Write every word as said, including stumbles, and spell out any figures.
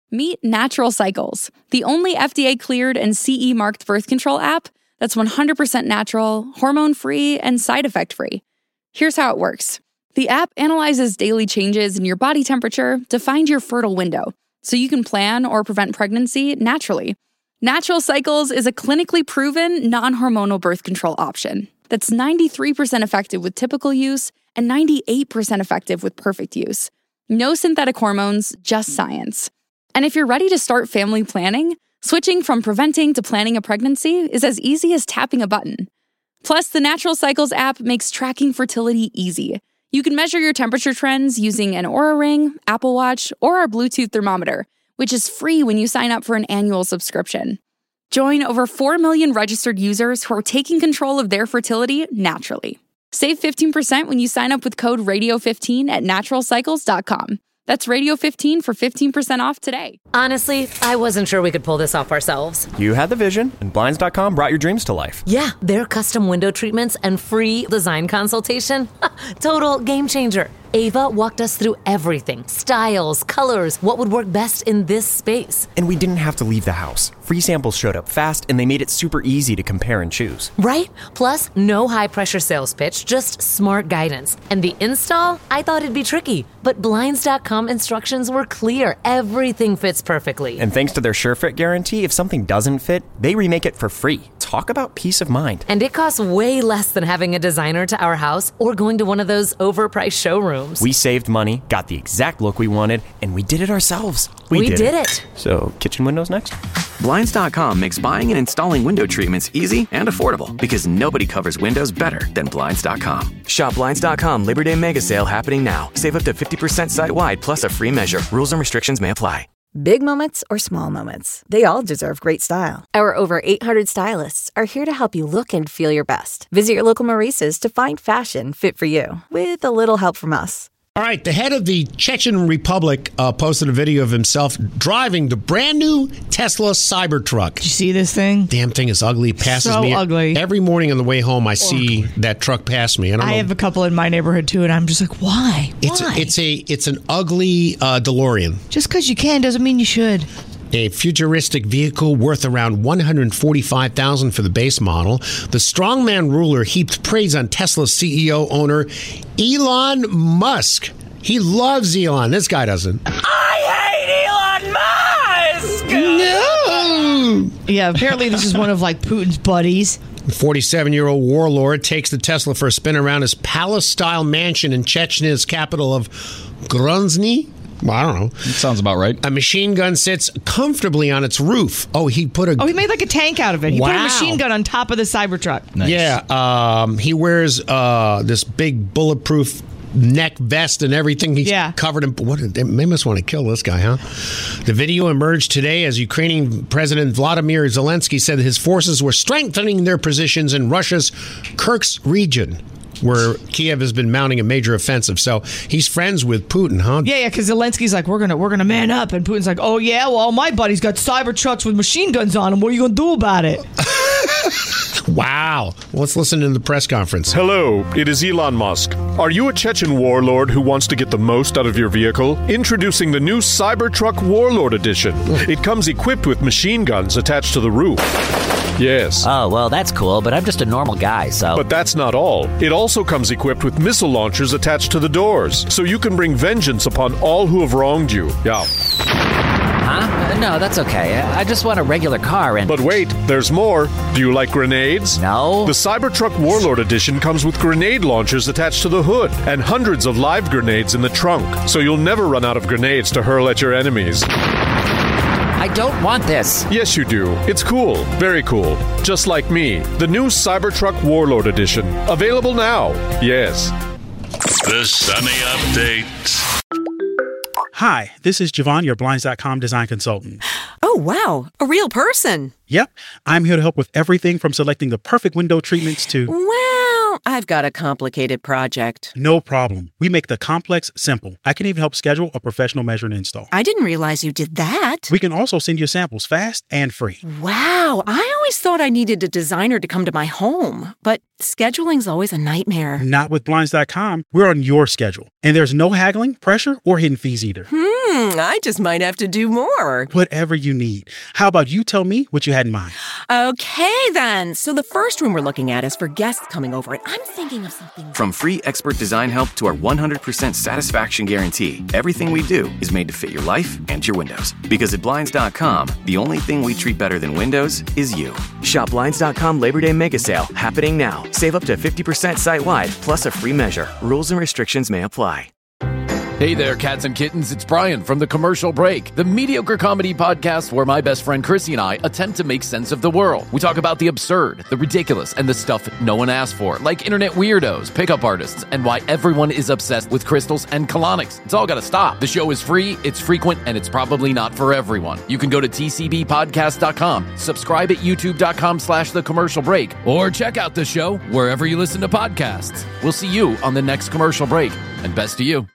Meet Natural Cycles, the only F D A-cleared and C E-marked birth control app that's one hundred percent natural, hormone-free, and side effect-free. Here's how it works. The app analyzes daily changes in your body temperature to find your fertile window, so you can plan or prevent pregnancy naturally. Natural Cycles is a clinically proven, non-hormonal birth control option that's ninety-three percent effective with typical use and ninety-eight percent effective with perfect use. No synthetic hormones, just science. And if you're ready to start family planning, switching from preventing to planning a pregnancy is as easy as tapping a button. Plus, the Natural Cycles app makes tracking fertility easy. You can measure your temperature trends using an Oura Ring, Apple Watch, or our Bluetooth thermometer, which is free when you sign up for an annual subscription. Join over four million registered users who are taking control of their fertility naturally. Save fifteen percent when you sign up with code radio fifteen at natural cycles dot com. That's radio fifteen for fifteen percent off today. Honestly, I wasn't sure we could pull this off ourselves. You had the vision, and Blinds dot com brought your dreams to life. Yeah, their custom window treatments and free design consultation. Total game changer. Ava walked us through everything. Styles, colors, what would work best in this space. And we didn't have to leave the house. Free samples showed up fast, and they made it super easy to compare and choose. Right? Plus, no high-pressure sales pitch, just smart guidance. And the install? I thought it'd be tricky, but Blinds dot com instructions were clear. Everything fits perfectly. And thanks to their SureFit guarantee, if something doesn't fit, they remake it for free. Talk about peace of mind. And it costs way less than having a designer to our house or going to one of those overpriced showrooms. We saved money, got the exact look we wanted, and we did it ourselves. We, we did, did it. it. So, kitchen windows next? Blinds dot com makes buying and installing window treatments easy and affordable because nobody covers windows better than Blinds dot com. Shop Blinds dot com Labor Day Mega Sale happening now. Save up to fifty percent site-wide plus a free measure. Rules and restrictions may apply. Big moments or small moments, they all deserve great style. Our over eight hundred stylists are here to help you look and feel your best. Visit your local Maurice's to find fashion fit for you, with a little help from us. All right, the head of the Chechen Republic uh, posted a video of himself driving the brand new Tesla Cybertruck. Did you see this thing? Damn thing is ugly. It passes so me ugly. Every morning on the way home. I see ugly. that truck pass me. I, don't I know. have a couple in my neighborhood too, and I'm just like, why? It's why? A, it's a it's an ugly uh, DeLorean. Just because you can doesn't mean you should. A futuristic vehicle worth around one hundred forty-five thousand dollars for the base model. The strongman ruler heaped praise on Tesla's C E O owner Elon Musk. He loves Elon. This guy doesn't. I hate Elon Musk! No! Yeah, apparently this is one of like Putin's buddies. The forty-seven-year-old warlord takes the Tesla for a spin around his palace-style mansion in Chechnya's capital of Grozny. Well, I don't know. That sounds about right. A machine gun sits comfortably on its roof. Oh, he put a... Oh, he made like a tank out of it. He wow. put a machine gun on top of the Cybertruck. Nice. Yeah. Um, he wears uh, this big bulletproof neck vest and everything. He's yeah. covered in... What, they must want to kill this guy, huh? The video emerged today as Ukrainian President Vladimir Zelensky said that his forces were strengthening their positions in Russia's Kursk region, where Kiev has been mounting a major offensive. So he's friends with Putin, huh? Yeah, yeah, because Zelensky's like, we're gonna we're gonna man up, and Putin's like, oh yeah, well, my buddy's got Cybertrucks with machine guns on them. What are you gonna do about it? Wow. Let's listen to the press conference. Hello, it is Elon Musk. Are you a Chechen warlord who wants to get the most out of your vehicle? Introducing the new Cybertruck Warlord Edition. It comes equipped with machine guns attached to the roof. Yes. Oh, well, that's cool, but I'm just a normal guy, so... But that's not all. It also comes equipped with missile launchers attached to the doors, so you can bring vengeance upon all who have wronged you. Yeah. Huh? No, that's okay. I just want a regular car and... But wait, there's more. Do you like grenades? No. The Cybertruck Warlord Edition comes with grenade launchers attached to the hood and hundreds of live grenades in the trunk, so you'll never run out of grenades to hurl at your enemies. I don't want this. Yes, you do. It's cool. Very cool. Just like me. The new Cybertruck Warlord Edition. Available now. Yes. The Sunny Update. Hi, this is Javon, your Blinds dot com design consultant. Oh, wow. A real person. Yep. I'm here to help with everything from selecting the perfect window treatments to... Well, I've got a complicated project. No problem. We make the complex simple. I can even help schedule a professional measure and install. I didn't realize you did that. We can also send you samples fast and free. Wow. I always thought I needed a designer to come to my home, but scheduling's always a nightmare. Not with Blinds dot com. We're on your schedule. And there's no haggling, pressure, or hidden fees either. Hmm. Hmm, I just might have to do more. Whatever you need. How about you tell me what you had in mind? Okay, then. So the first room we're looking at is for guests coming over, and I'm thinking of something... From free expert design help to our one hundred percent satisfaction guarantee, everything we do is made to fit your life and your windows. Because at Blinds dot com, the only thing we treat better than windows is you. Shop Blinds dot com Labor Day Mega Sale, happening now. Save up to fifty percent site-wide, plus a free measure. Rules and restrictions may apply. Hey there, cats and kittens. It's Brian from The Commercial Break, the mediocre comedy podcast where my best friend Chrissy and I attempt to make sense of the world. We talk about the absurd, the ridiculous, and the stuff no one asked for, like internet weirdos, pickup artists, and why everyone is obsessed with crystals and colonics. It's all got to stop. The show is free, it's frequent, and it's probably not for everyone. You can go to T C B podcast dot com, subscribe at youtube dot com slash The Commercial Break, or check out the show wherever you listen to podcasts. We'll see you on the next Commercial Break, and best to you.